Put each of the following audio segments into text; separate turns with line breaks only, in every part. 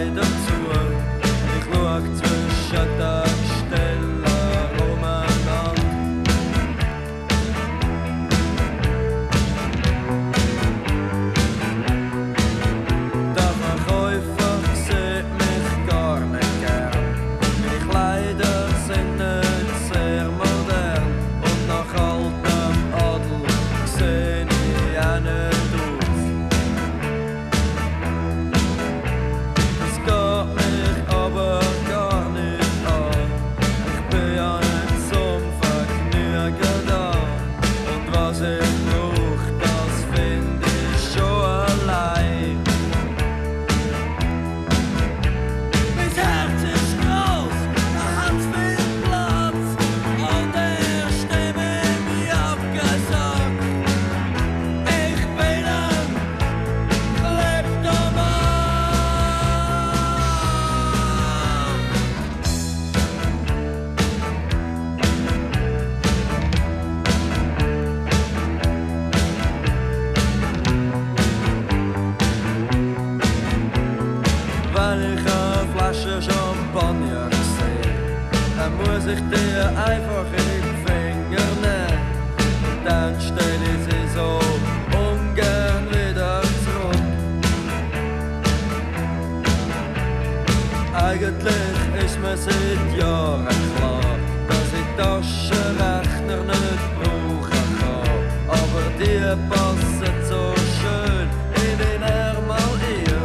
Kleider zu. Ich schau zwischen den Stellen umeinander. Der Verkäufer sieht mich gar nicht gern. Meine Kleider sind nicht sehr modern und nach altem Adel seh ich auch nicht aus. Es geht mich aber gar nicht an. Ich bin ja nicht zum Vergnügen da. Und was ich brauch, das find ich schon allein. Mein Herz ist groß, da hat's viel Platz. Und er Stimme mir abgesagt. Ich bin ein Kleptoman. Wenn ich eine Flasche Champagner sehe, dann muss ich dir einfach in die Finger nehmen. Dann stell ich sie so ungern wieder zurück. Eigentlich ist mir seit Jahren klar, dass ich Taschenrechner nicht brauchen kann. Aber die passen so schön in den Ärmel ihr.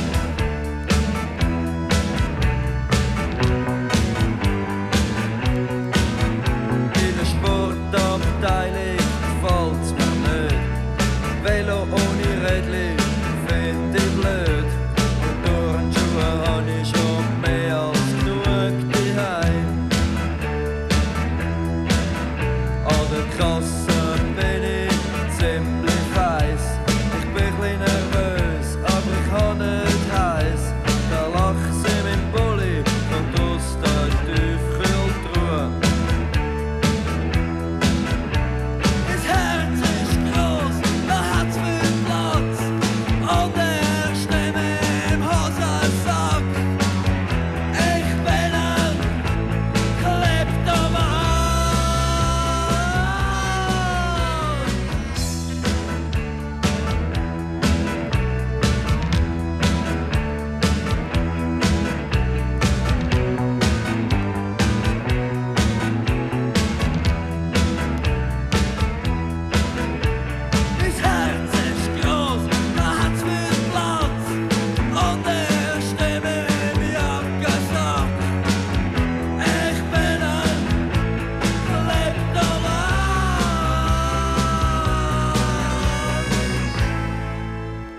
In der Sportabteilung gefällt's mir nicht. Velo ohne Rädli find ich blöd. Und Turnschuhe hab ich schon mehr als genug daheim. An der Kasse bin ich ziemlich weiss. Ich bin chli nervös, aber ich ha nicht heiß. Da lach sie mit Bulli und aus der Tiefkühltruhe. Mein Herz ist groß, da hat's viel Platz. Und er Stimme im Hosensack. Ich bin ein Kleptoman. Mein Herz ist groß, da hat's viel Platz. Und er Stimme mir abgesagt. Ich bin ein Kleptoman.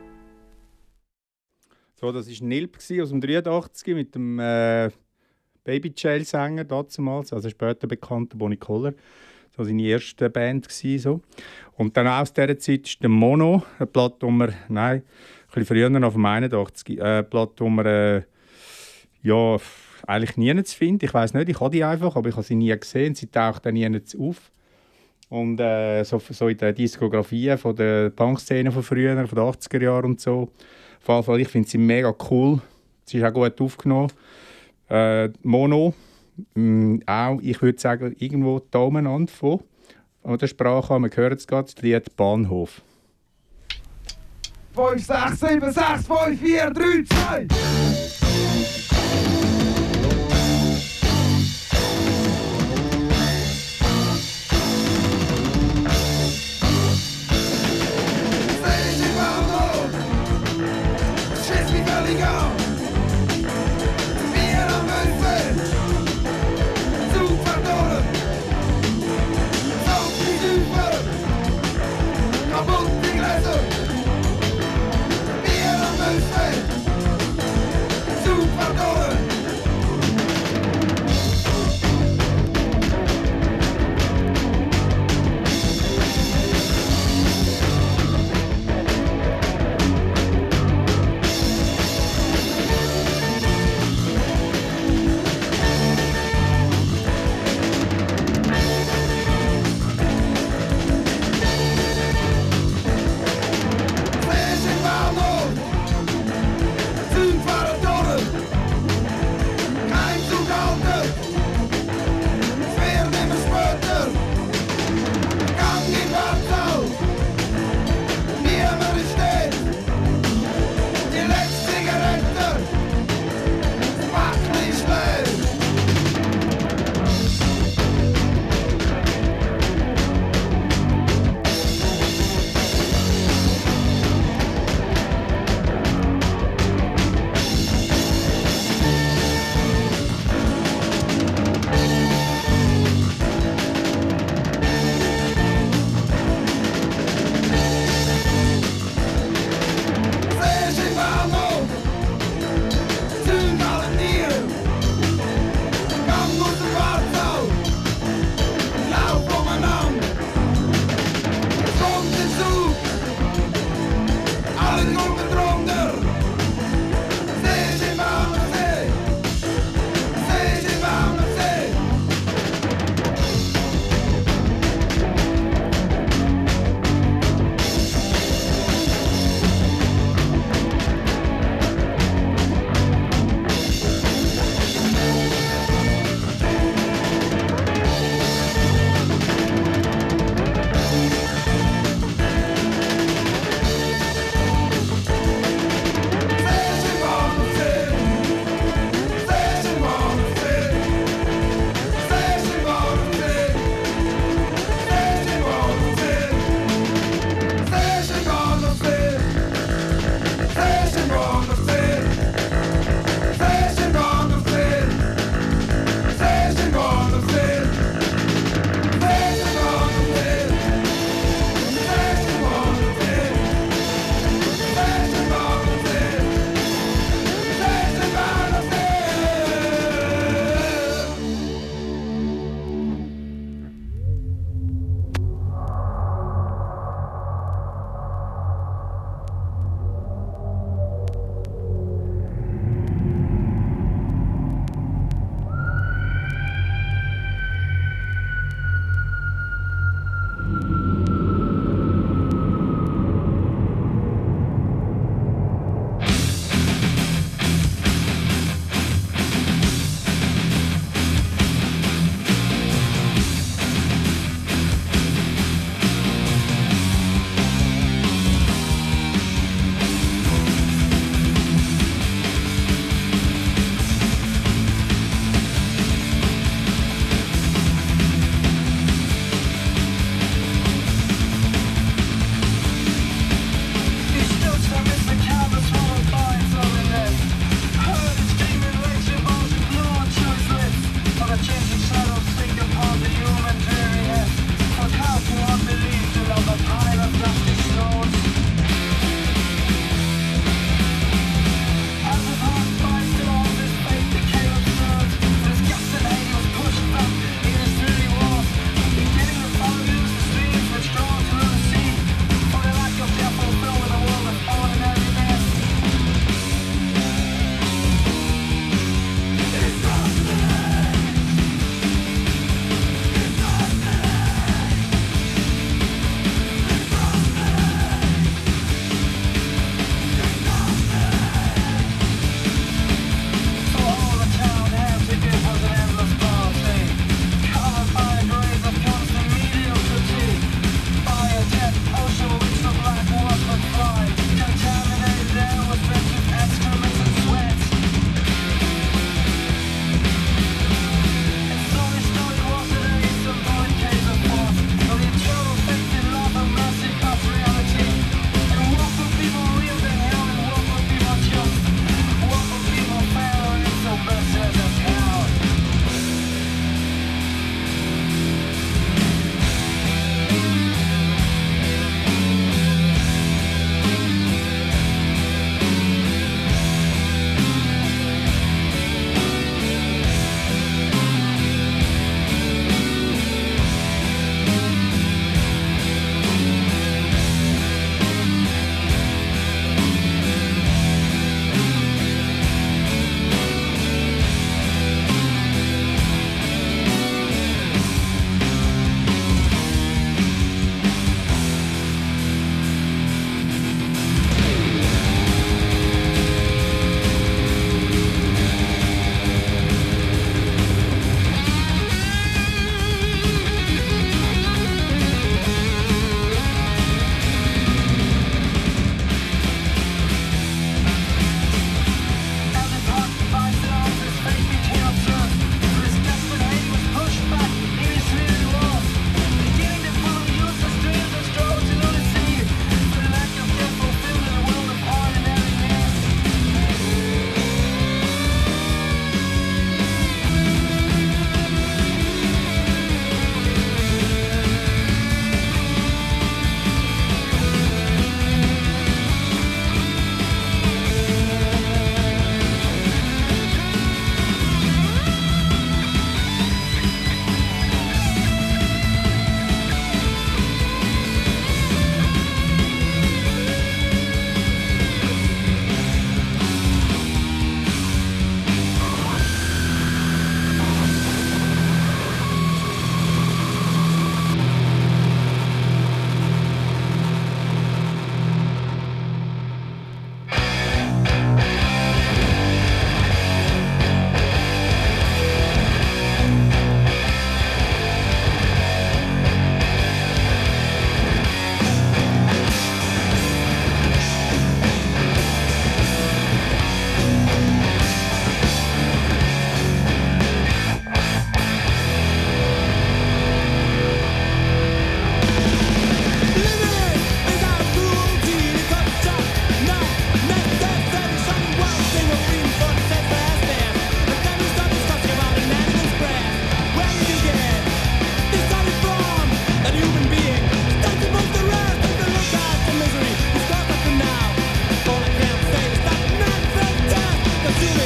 So, das war Nilp aus dem 83 mit dem Baby Jail-Sänger damals, also später bekannter Bonnie Koller. Das war seine erste Band. So. Und dann aus dieser Zeit ist der Mono, eine Plattnummer, nein, ein bisschen früher, auf dem 81, Plattnummer, ja, eigentlich nie zu finden. Ich weiss nicht, ich habe die einfach, aber ich habe sie nie gesehen. Sie taucht dann nie auf. Und so in der Diskografie von der Punkszene von früher, von den 80er Jahren und so. Auf jeden Fall, ich finde sie mega cool. Sie ist auch gut aufgenommen. Mono, auch, ich würde sagen, irgendwo da umeinander von der Sprache haben. Wir hören es gerade, das Lied «Bahnhof».
5, 6, 7, 6, 5, 4, 3, 2.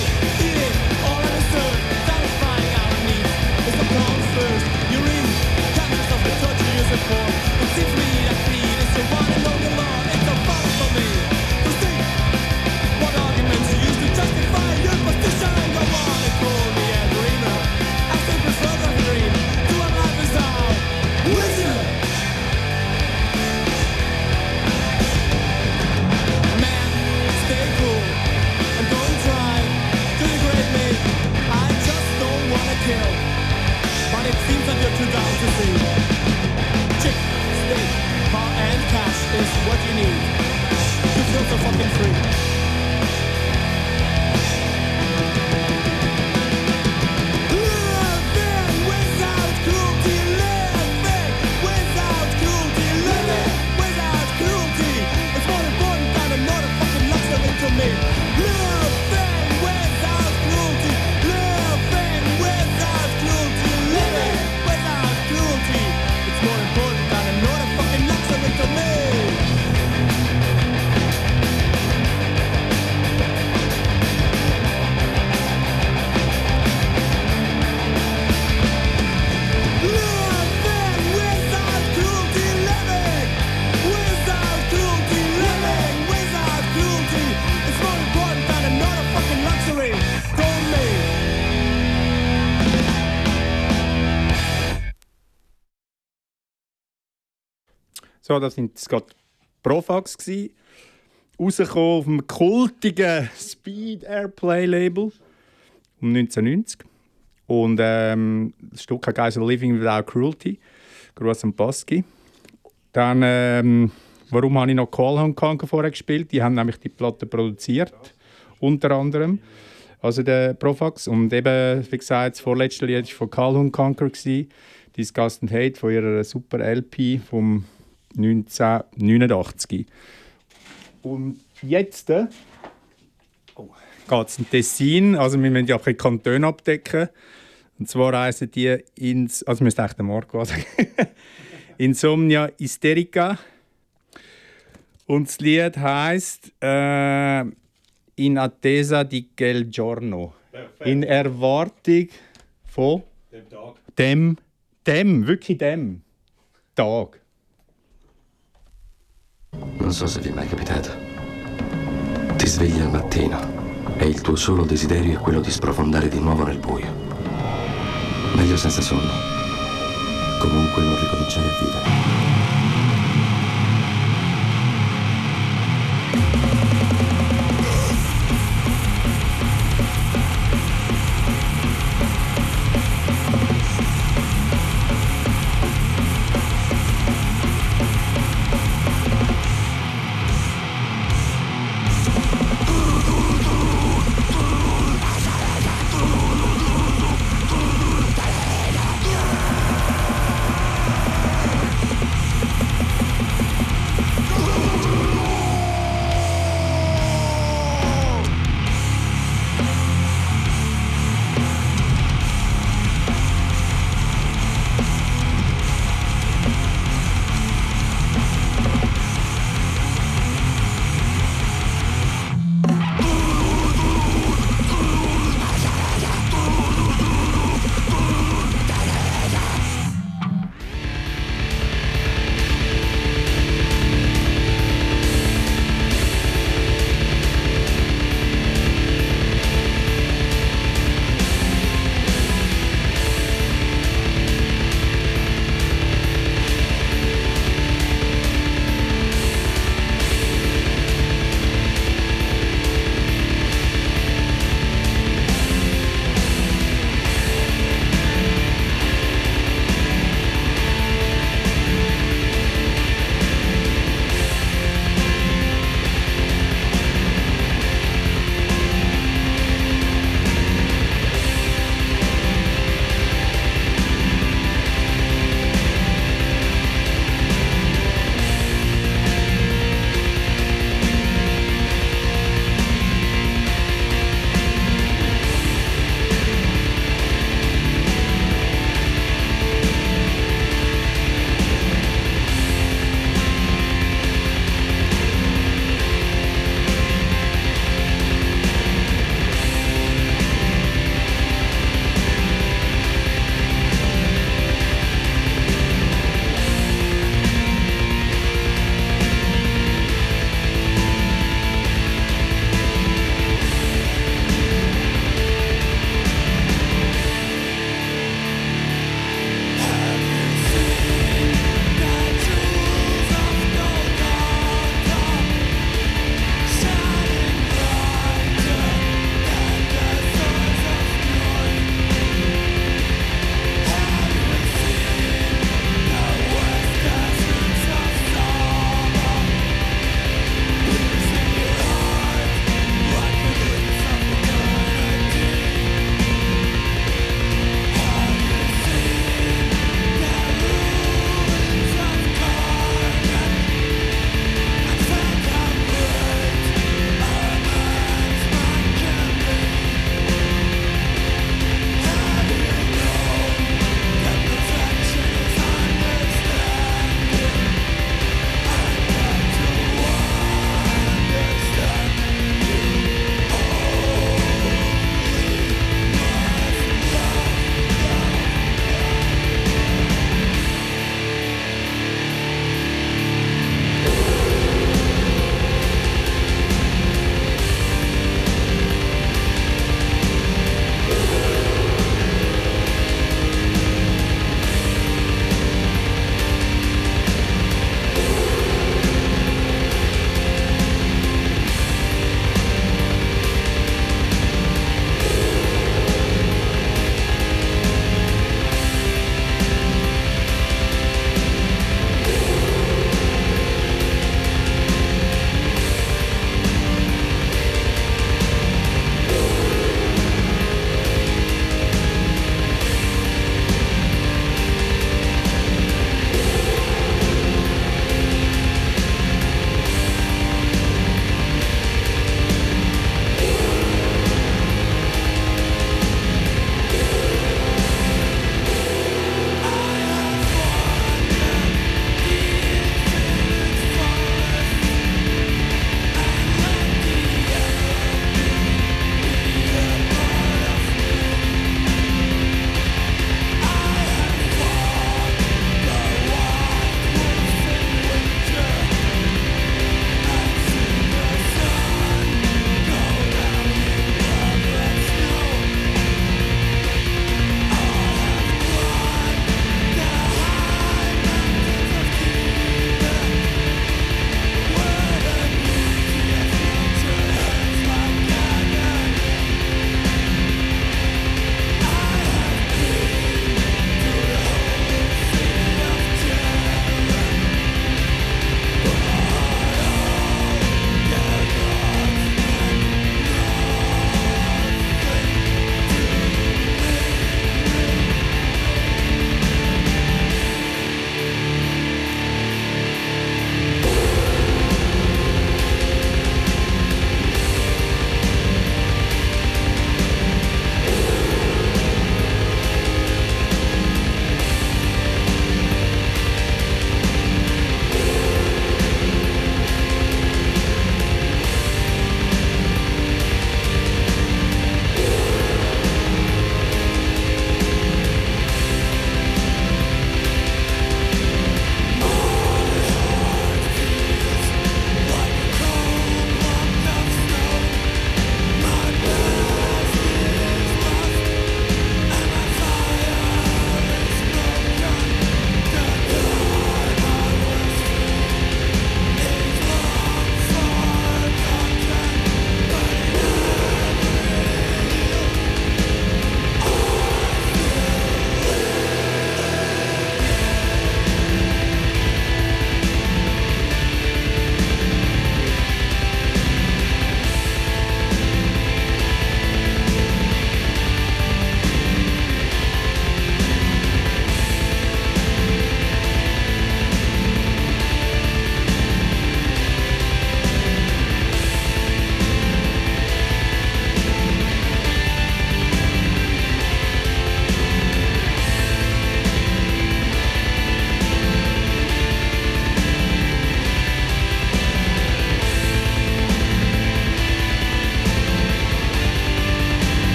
eating, all understood, satisfying our needs. It's the comes first, you're in, canvas of the torture you support. It seems me that speed is the one and only law. It's a fun for me to see what arguments you use to justify your position. Go on and call me a dreamer. I still prefer the dream to a life without wisdom. Man, stay cool and don't try to degrade me. I just don't wanna kill, but it seems that you're too down to see. Chick, steak, power and cash is what you need to feel so fucking free. Living without cruelty, living without cruelty, living without cruelty. It's more important than another fucking luxury to me. Living without cruelty, living without cruelty, living without cruelty. It's more important than another fucking luxury to me. Living without cruelty, living without cruelty, living without cruelty. It's more important than another fucking luxury. Told me.
So, das sind gerade Profax gsi, rausgekommen auf dem kultigen Speed Airplay Label um 1990. Und das Stück heisst Living Without Cruelty. Gruß an Baski. Dann, warum habe ich noch Call Home Conquer vorher gespielt? Die haben nämlich die Platte produziert, unter anderem. Also der Profax. Und eben, wie gesagt, das vorletzte Lied war von Call Home Conquer, Disgust and Hate, von ihrer super LP vom 1989. Und jetzt geht es in Tessin. Also wir müssen ja auch die Kantone abdecken. Und zwar reisen die ins... Also müsste echt der Marco sagen. Insomnia Hysterica. Und das Lied heisst In attesa di quel giorno. In Erwartung von... Dem Tag. Wirklich dem Tag.
Non so se vi è mai capitato. Ti svegli al mattino e il tuo solo desiderio è quello di sprofondare di nuovo nel buio. Meglio senza sonno. Comunque non ricominciare a vivere.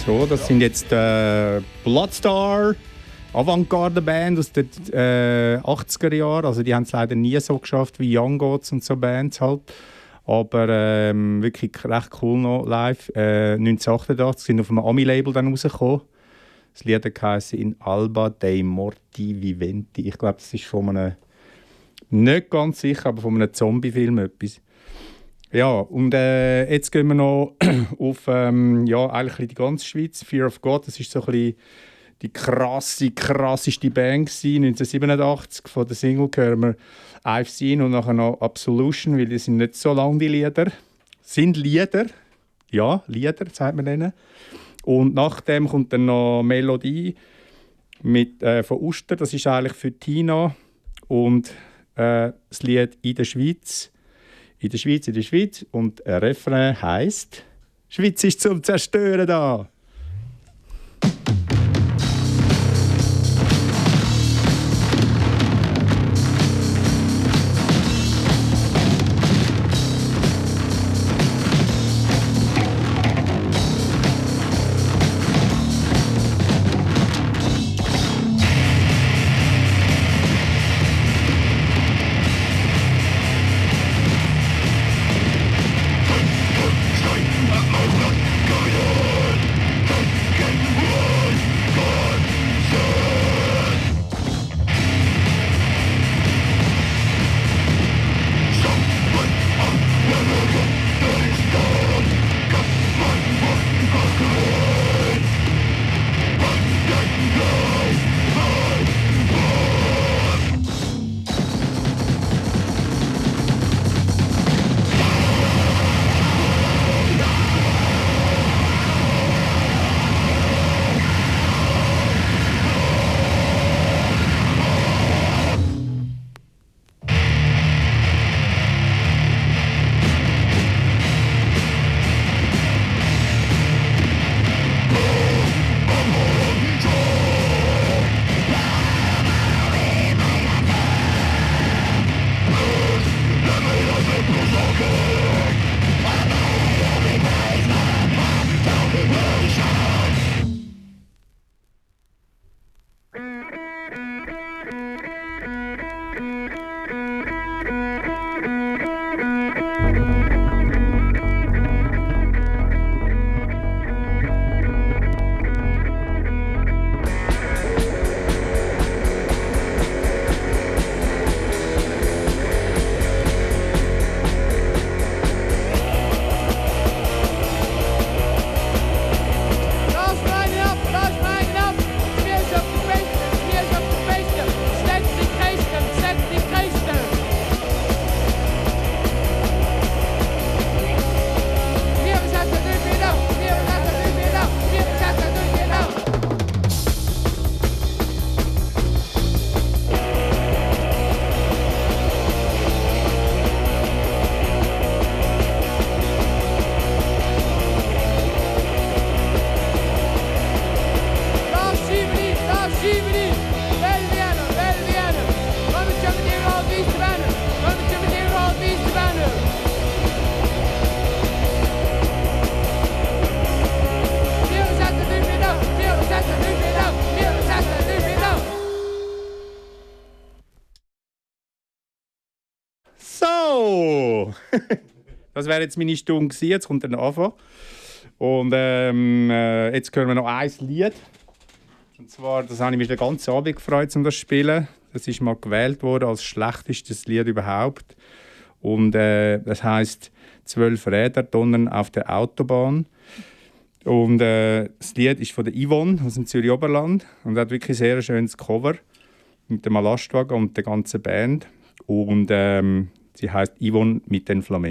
So, das sind jetzt Bloodstar, Avantgarde-Band aus den 80er Jahren. Also die haben es leider nie so geschafft wie Young Gods und so Bands halt. Aber wirklich recht cool noch live. 1988 sind auf einem Ami-Label dann rausgekommen. Das Lied heisst «In Alba dei Morti Viventi». Ich glaube, das ist von einem, nicht ganz sicher, aber von einem Zombie-Film etwas. Ja, und jetzt gehen wir noch auf eigentlich die ganze Schweiz. Fear of God, das ist so ein bisschen die krasseste Band gewesen. 1987 von der Single hören wir «I've Seen» und nachher noch «Absolution», weil die sind nicht so lang, die Lieder. Sind Lieder, ja, Lieder, sagt man denen. Und nachdem kommt dann noch Melodie von Uster, das ist eigentlich für Tina. Und das Lied «In der Schweiz». In der Schweiz. Und ein Refrain heisst «Schweiz ist zum Zerstören da». Das wäre jetzt meine Stunde gewesen. Jetzt kommt der Anfang. Und jetzt hören wir noch ein Lied. Und zwar, das habe ich mich den ganzen Abend gefreut, um das zu spielen. Das ist mal gewählt worden als schlechtestes Lied überhaupt. Und das heisst «12 Räder donnern auf der Autobahn». Und das Lied ist von der Yvonne aus dem Zürich Oberland und hat wirklich sehr ein schönes Cover mit dem Lastwagen und der ganzen Band. Und sie heisst «Yvonne mit den Flammen».